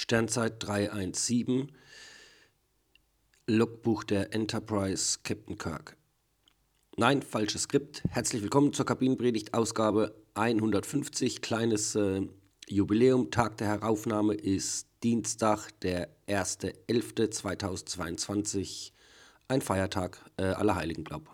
Sternzeit 317, Logbuch der Enterprise, Captain Kirk. Nein, falsches Skript. Herzlich willkommen zur Kabinenpredigt, Ausgabe 150. Kleines Jubiläum. Tag der Heraufnahme ist Dienstag, der 1.11.2022. Ein Feiertag, Allerheiligen, glaub.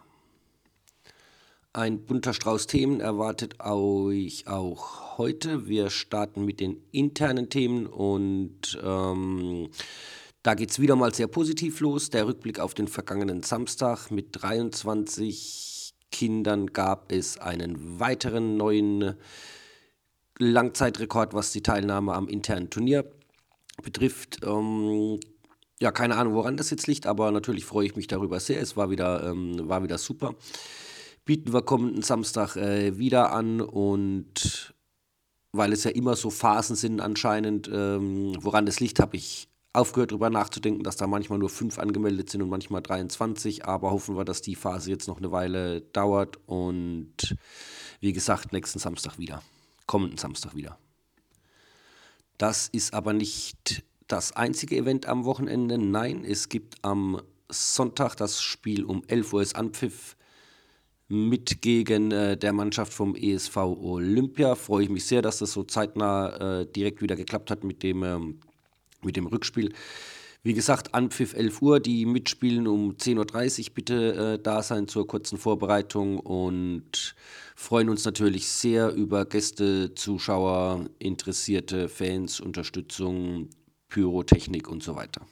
Ein bunter Strauß Themen erwartet euch auch heute. Wir starten mit den internen Themen und da geht es wieder mal sehr positiv los. Der Rückblick auf den vergangenen Samstag. Mit 23 Kindern gab es einen weiteren neuen Langzeitrekord, was die Teilnahme am internen Turnier betrifft. Ja, keine Ahnung, woran das jetzt liegt, aber natürlich freue ich mich darüber sehr. Es war wieder super. Bieten wir kommenden Samstag wieder an, und weil es ja immer so Phasen sind anscheinend, woran das liegt, habe ich aufgehört, darüber nachzudenken, dass da manchmal nur 5 angemeldet sind und manchmal 23, aber hoffen wir, dass die Phase jetzt noch eine Weile dauert und wie gesagt, kommenden Samstag wieder. Das ist aber nicht das einzige Event am Wochenende, nein, es gibt am Sonntag das Spiel um 11 Uhr ist Anpfiff mit gegen der Mannschaft vom ESV Olympia. Freue ich mich sehr, dass das so zeitnah direkt wieder geklappt hat mit dem Rückspiel. Wie gesagt, Anpfiff 11 Uhr, die mitspielen um 10.30 Uhr bitte da sein zur kurzen Vorbereitung und freuen uns natürlich sehr über Gäste, Zuschauer, interessierte Fans, Unterstützung, Pyrotechnik und so weiter.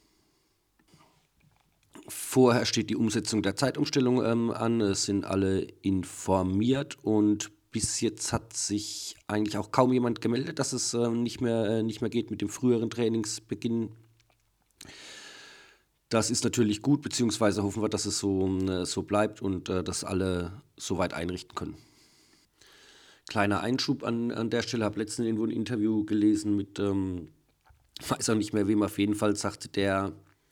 Vorher steht die Umsetzung der Zeitumstellung an, es sind alle informiert und bis jetzt hat sich eigentlich auch kaum jemand gemeldet, dass es nicht mehr geht mit dem früheren Trainingsbeginn. Das ist natürlich gut, beziehungsweise hoffen wir, dass es so bleibt und dass alle soweit einrichten können. Kleiner Einschub an der Stelle, habe letztens irgendwo ein Interview gelesen mit, weiß auch nicht mehr wem, auf jeden Fall sagte der,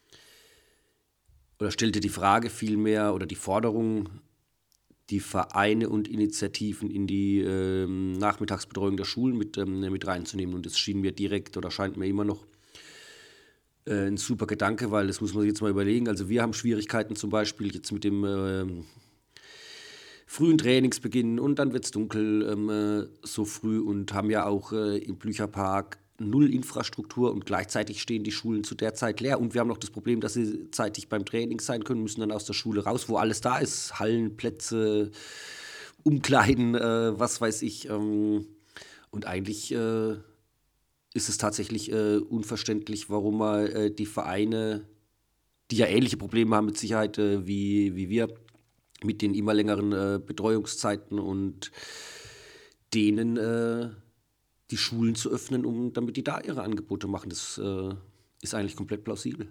oder stellte die Frage vielmehr oder die Forderung, die Vereine und Initiativen in die Nachmittagsbetreuung der Schulen mit reinzunehmen. Und das schien mir direkt oder scheint mir immer noch ein super Gedanke, weil das muss man sich jetzt mal überlegen. Also wir haben Schwierigkeiten zum Beispiel jetzt mit dem frühen Trainingsbeginn und dann wird es dunkel so früh und haben ja auch im Blücherpark null Infrastruktur und gleichzeitig stehen die Schulen zu der Zeit leer. Und wir haben noch das Problem, dass sie zeitig beim Training sein können, müssen dann aus der Schule raus, wo alles da ist. Hallen, Plätze, Umkleiden, was weiß ich. Und eigentlich ist es tatsächlich unverständlich, warum man die Vereine, die ja ähnliche Probleme haben mit Sicherheit wie wir, mit den immer längeren Betreuungszeiten und denen die Schulen zu öffnen, damit die da ihre Angebote machen. Das ist eigentlich komplett plausibel.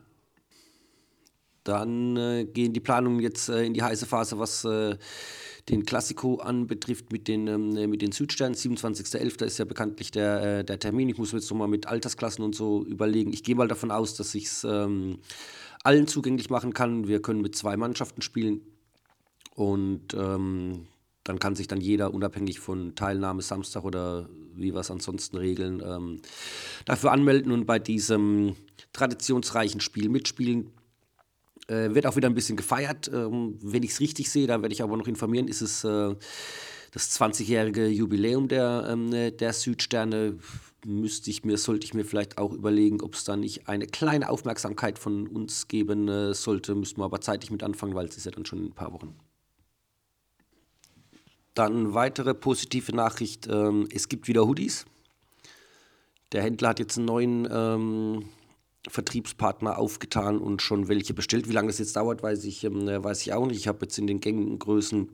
Dann gehen die Planungen jetzt in die heiße Phase, was den Klassiko anbetrifft mit den Südsternen. 27.11. ist ja bekanntlich der Termin. Ich muss mir jetzt nochmal mit Altersklassen und so überlegen. Ich gehe mal davon aus, dass ich es allen zugänglich machen kann. Wir können mit 2 Mannschaften spielen und dann kann sich dann jeder unabhängig von Teilnahme Samstag oder wie wir es ansonsten regeln, dafür anmelden und bei diesem traditionsreichen Spiel mitspielen. Wird auch wieder ein bisschen gefeiert. Wenn ich es richtig sehe, da werde ich aber noch informieren, ist es das 20-jährige Jubiläum der Südsterne. Sollte ich mir vielleicht auch überlegen, ob es da nicht eine kleine Aufmerksamkeit von uns geben sollte. Müssen wir aber zeitig mit anfangen, weil es ist ja dann schon in ein paar Wochen. Dann weitere positive Nachricht, es gibt wieder Hoodies. Der Händler hat jetzt einen neuen Vertriebspartner aufgetan und schon welche bestellt. Wie lange das jetzt dauert, weiß ich auch nicht. Ich habe jetzt in den gängigen Größen,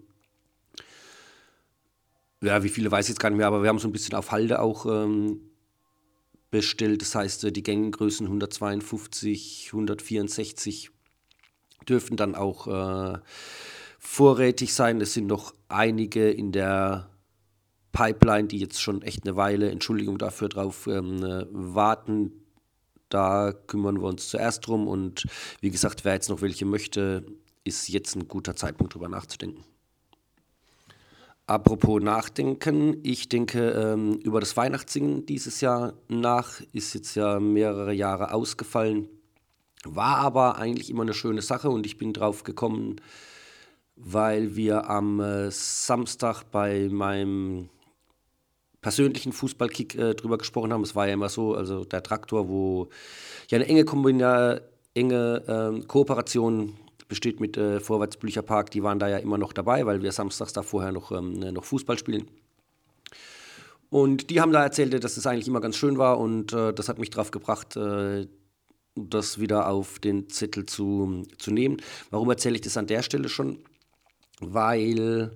ja, wie viele weiß ich jetzt gar nicht mehr, aber wir haben so ein bisschen auf Halde auch bestellt. Das heißt, die gängigen Größen 152, 164 dürfen dann auch vorrätig sein. Es sind noch einige in der Pipeline, die jetzt schon echt eine Weile, Entschuldigung dafür, drauf warten. Da kümmern wir uns zuerst drum und wie gesagt, wer jetzt noch welche möchte, ist jetzt ein guter Zeitpunkt, drüber nachzudenken. Apropos Nachdenken, ich denke über das Weihnachtssingen dieses Jahr nach, ist jetzt ja mehrere Jahre ausgefallen, war aber eigentlich immer eine schöne Sache und ich bin drauf gekommen, weil wir am Samstag bei meinem persönlichen Fußballkick drüber gesprochen haben. Es war ja immer so, also der Traktor, wo ja eine enge Kooperation besteht mit Vorwärts Blücherpark, die waren da ja immer noch dabei, weil wir samstags da vorher noch Fußball spielen. Und die haben da erzählt, dass es eigentlich immer ganz schön war und das hat mich drauf gebracht, das wieder auf den Zettel zu nehmen. Warum erzähle ich das an der Stelle schon? Weil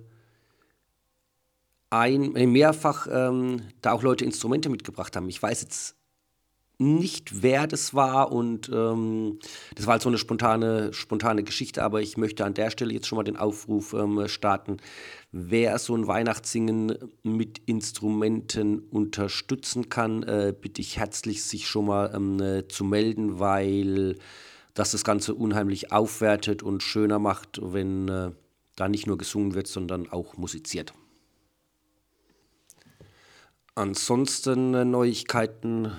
mehrfach da auch Leute Instrumente mitgebracht haben. Ich weiß jetzt nicht, wer das war und das war halt so eine spontane Geschichte, aber ich möchte an der Stelle jetzt schon mal den Aufruf starten, wer so ein Weihnachtssingen mit Instrumenten unterstützen kann, bitte ich herzlich, sich schon mal zu melden, weil das Ganze unheimlich aufwertet und schöner macht, wenn da nicht nur gesungen wird, sondern auch musiziert. Ansonsten Neuigkeiten.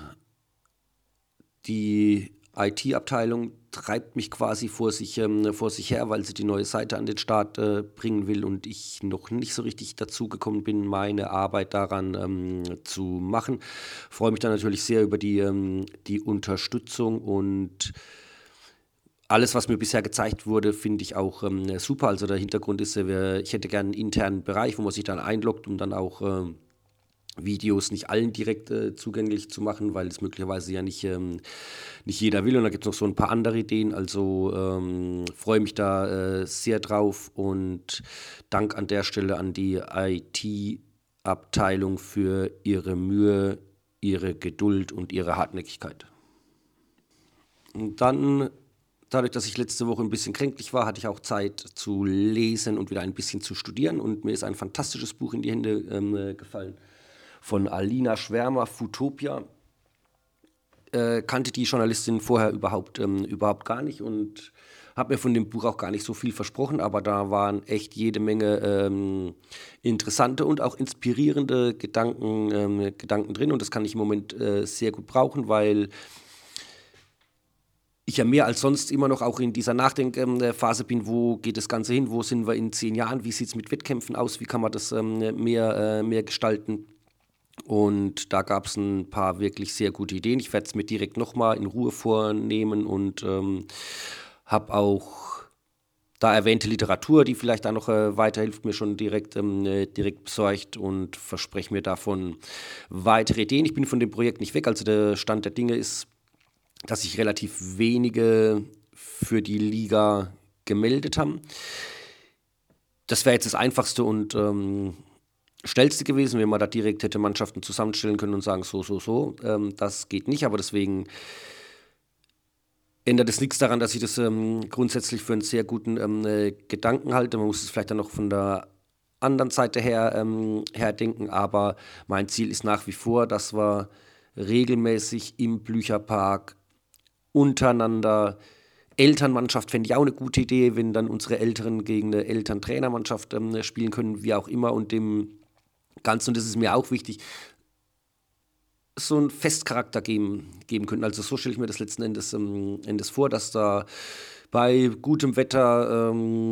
Die IT-Abteilung treibt mich quasi vor sich her, weil sie die neue Seite an den Start bringen will und ich noch nicht so richtig dazu gekommen bin, meine Arbeit daran zu machen. Freue mich dann natürlich sehr über die Unterstützung und alles, was mir bisher gezeigt wurde, finde ich auch super. Also der Hintergrund ist, ich hätte gerne einen internen Bereich, wo man sich dann einloggt, um dann auch Videos nicht allen direkt zugänglich zu machen, weil es möglicherweise ja nicht jeder will. Und da gibt es noch so ein paar andere Ideen. Also freue mich da sehr drauf und Dank an der Stelle an die IT-Abteilung für ihre Mühe, ihre Geduld und ihre Hartnäckigkeit. Und dann, dadurch, dass ich letzte Woche ein bisschen kränklich war, hatte ich auch Zeit zu lesen und wieder ein bisschen zu studieren. Und mir ist ein fantastisches Buch in die Hände gefallen von Alina Schwärmer, Futopia. Kannte die Journalistin vorher überhaupt gar nicht und habe mir von dem Buch auch gar nicht so viel versprochen, aber da waren echt jede Menge interessante und auch inspirierende Gedanken drin und das kann ich im Moment sehr gut brauchen, weil ich ja mehr als sonst immer noch auch in dieser Nachdenkphase bin, wo geht das Ganze hin, wo sind wir in 10 Jahren, wie sieht es mit Wettkämpfen aus, wie kann man das mehr gestalten. Und da gab es ein paar wirklich sehr gute Ideen. Ich werde es mir direkt nochmal in Ruhe vornehmen und habe auch da erwähnte Literatur, die vielleicht da noch weiterhilft, mir schon direkt besorgt und verspreche mir davon weitere Ideen. Ich bin von dem Projekt nicht weg. Also der Stand der Dinge ist, dass sich relativ wenige für die Liga gemeldet haben. Das wäre jetzt das Einfachste und schnellste gewesen, wenn man da direkt hätte Mannschaften zusammenstellen können und sagen, so. Das geht nicht, aber deswegen ändert es nichts daran, dass ich das grundsätzlich für einen sehr guten Gedanken halte. Man muss es vielleicht dann noch von der anderen Seite her denken, aber mein Ziel ist nach wie vor, dass wir regelmäßig im Blücherpark untereinander Elternmannschaft fände ich auch eine gute Idee, wenn dann unsere Älteren gegen eine Elterntrainermannschaft spielen können, wie auch immer und dem Ganzen, und das ist mir auch wichtig, so einen Festcharakter geben können. Also so stelle ich mir das letzten Endes vor, dass da bei gutem Wetter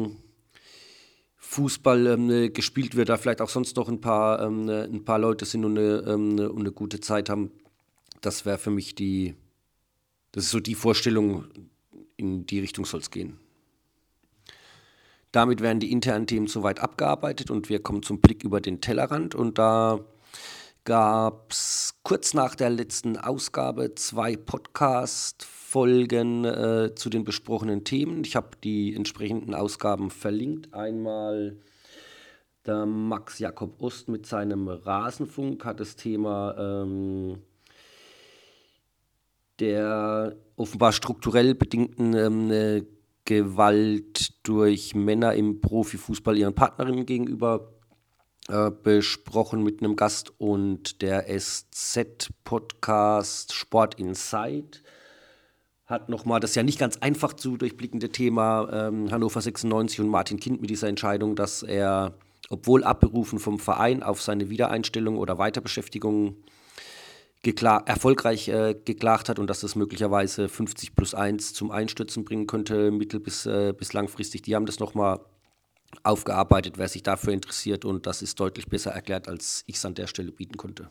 Fußball gespielt wird, da vielleicht auch sonst noch ein paar Leute sind und eine gute Zeit haben. Das wäre für mich das ist so die Vorstellung, in die Richtung soll es gehen. Damit werden die internen Themen soweit abgearbeitet und wir kommen zum Blick über den Tellerrand. Und da gab es kurz nach der letzten Ausgabe 2 Podcast-Folgen zu den besprochenen Themen. Ich habe die entsprechenden Ausgaben verlinkt. Einmal der Max Jakob Ost mit seinem Rasenfunk hat das Thema der offenbar strukturell bedingten Gewalt durch Männer im Profifußball ihren Partnerinnen gegenüber besprochen mit einem Gast und der SZ-Podcast Sport Insight hat nochmal das ja nicht ganz einfach zu durchblickende Thema Hannover 96 und Martin Kind mit dieser Entscheidung, dass er obwohl abberufen vom Verein auf seine Wiedereinstellung oder Weiterbeschäftigung erfolgreich geklagt hat und dass das möglicherweise 50+1 zum Einstürzen bringen könnte, bis langfristig. Die haben das nochmal aufgearbeitet, wer sich dafür interessiert, und das ist deutlich besser erklärt, als ich es an der Stelle bieten konnte.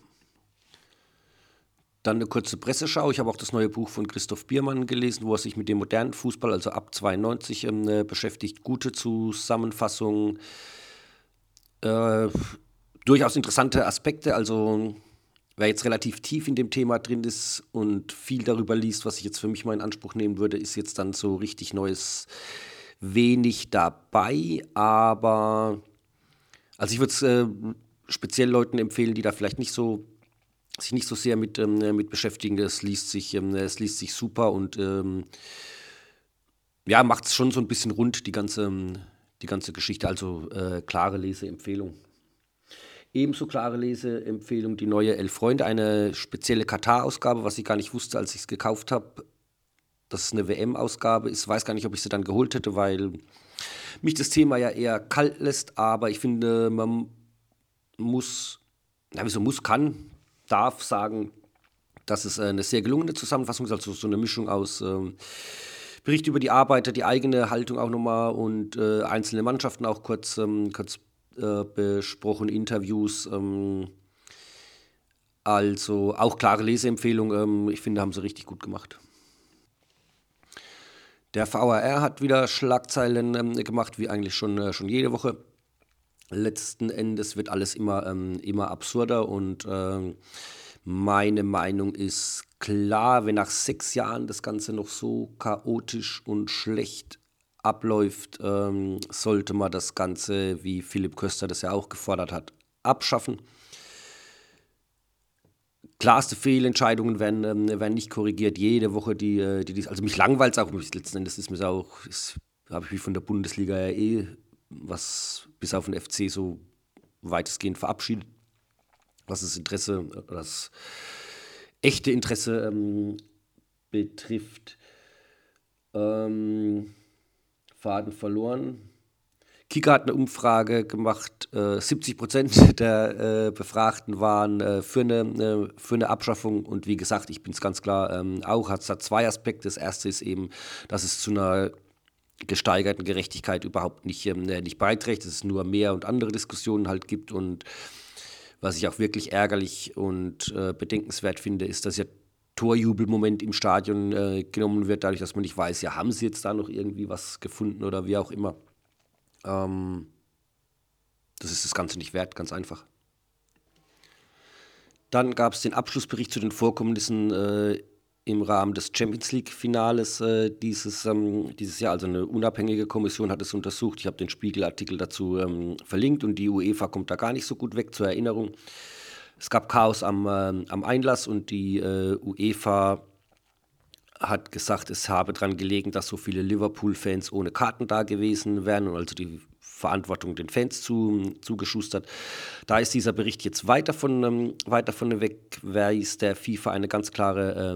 Dann eine kurze Presseschau. Ich habe auch das neue Buch von Christoph Biermann gelesen, wo er sich mit dem modernen Fußball, also ab 92, beschäftigt. Gute Zusammenfassung, äh, durchaus interessante Aspekte. Also wer jetzt relativ tief in dem Thema drin ist und viel darüber liest, was ich jetzt für mich mal in Anspruch nehmen würde, ist jetzt dann so richtig Neues wenig dabei. Aber also ich würde es speziell Leuten empfehlen, die da vielleicht sich nicht so sehr mit beschäftigen. Es liest sich super und ja, macht es schon so ein bisschen rund, die ganze Geschichte. Also klare Leseempfehlung. Ebenso klare Leseempfehlung die neue Elf Freunde, eine spezielle Katar-Ausgabe, was ich gar nicht wusste, als ich es gekauft habe, dass es eine WM-Ausgabe ist. Ich weiß gar nicht, ob ich sie dann geholt hätte, weil mich das Thema ja eher kalt lässt, aber ich finde, man muss, ja, wieso muss, darf sagen, dass es eine sehr gelungene Zusammenfassung ist, also so eine Mischung aus Bericht über die Arbeiter, die eigene Haltung auch nochmal und einzelne Mannschaften auch kurz besprochen, Interviews, also auch klare Leseempfehlung. Ich finde, haben sie richtig gut gemacht. Der VAR hat wieder Schlagzeilen gemacht, wie eigentlich schon jede Woche. Letzten Endes wird alles immer absurder und meine Meinung ist klar, wenn nach 6 Jahren das Ganze noch so chaotisch und schlecht abläuft, sollte man das Ganze, wie Philipp Köster das ja auch gefordert hat, abschaffen. Klarste Fehlentscheidungen werden nicht korrigiert. Jede Woche also mich langweilt es auch. Letzten Endes ist mir auch, habe ich mich von der Bundesliga ja was bis auf den FC so weitestgehend verabschiedet, was das echte Interesse betrifft. Faden verloren. Kicker hat eine Umfrage gemacht, 70% der Befragten waren für eine Abschaffung, und wie gesagt, ich bin es ganz klar auch. Es hat zwei Aspekte. Das erste ist eben, dass es zu einer gesteigerten Gerechtigkeit überhaupt nicht beiträgt, dass es nur mehr und andere Diskussionen halt gibt, und was ich auch wirklich ärgerlich und bedenkenswert finde, ist, dass ja Torjubelmoment im Stadion genommen wird, dadurch, dass man nicht weiß, ja, haben sie jetzt da noch irgendwie was gefunden oder wie auch immer. Das ist das Ganze nicht wert, ganz einfach. Dann gab es den Abschlussbericht zu den Vorkommnissen im Rahmen des Champions League-Finales dieses Jahr. Also eine unabhängige Kommission hat es untersucht. Ich habe den Spiegel-Artikel dazu verlinkt, und die UEFA kommt da gar nicht so gut weg. Zur Erinnerung, es gab Chaos am Einlass, und die UEFA hat gesagt, es habe daran gelegen, dass so viele Liverpool-Fans ohne Karten da gewesen wären, und also die Verantwortung den Fans zugeschustert. Da ist dieser Bericht jetzt weit davon weg, weist der UEFA eine ganz klare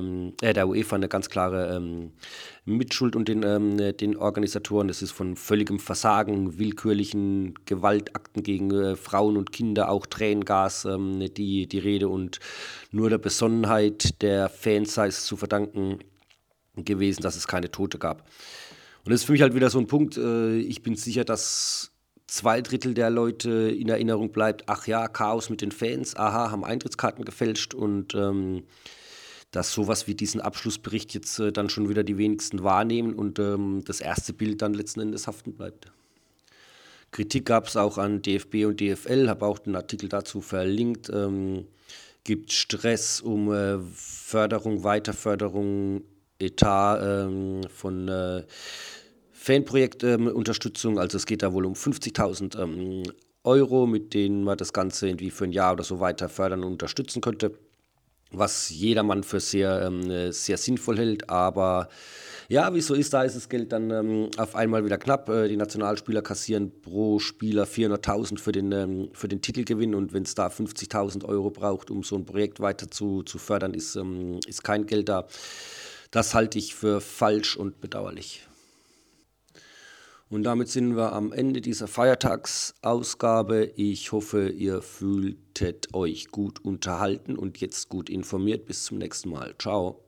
Mitschuld und den Organisatoren. Das ist von völligem Versagen, willkürlichen Gewaltakten gegen Frauen und Kinder, auch Tränengas, die Rede, und nur der Besonnenheit der Fans sei es zu verdanken gewesen, dass es keine Tote gab. Und das ist für mich halt wieder so ein Punkt, ich bin sicher, dass 2/3 der Leute in Erinnerung bleibt, ach ja, Chaos mit den Fans, aha, haben Eintrittskarten gefälscht, und dass sowas wie diesen Abschlussbericht jetzt dann schon wieder die wenigsten wahrnehmen und das erste Bild dann letzten Endes haften bleibt. Kritik gab es auch an DFB und DFL, habe auch den Artikel dazu verlinkt. Gibt Stress um Weiterförderung, Etat von Fanprojektunterstützung. Also es geht da wohl um 50.000 Euro, mit denen man das Ganze irgendwie für ein Jahr oder so weiter fördern und unterstützen könnte, was jedermann für sehr sinnvoll hält. Aber ja, wie es so ist, da ist das Geld dann auf einmal wieder knapp. Die Nationalspieler kassieren pro Spieler 400.000 für den Titelgewinn, und wenn es da 50.000 Euro braucht, um so ein Projekt weiter zu fördern, ist kein Geld da. Das halte ich für falsch und bedauerlich. Und damit sind wir am Ende dieser Feiertagsausgabe. Ich hoffe, ihr fühltet euch gut unterhalten und jetzt gut informiert. Bis zum nächsten Mal. Ciao.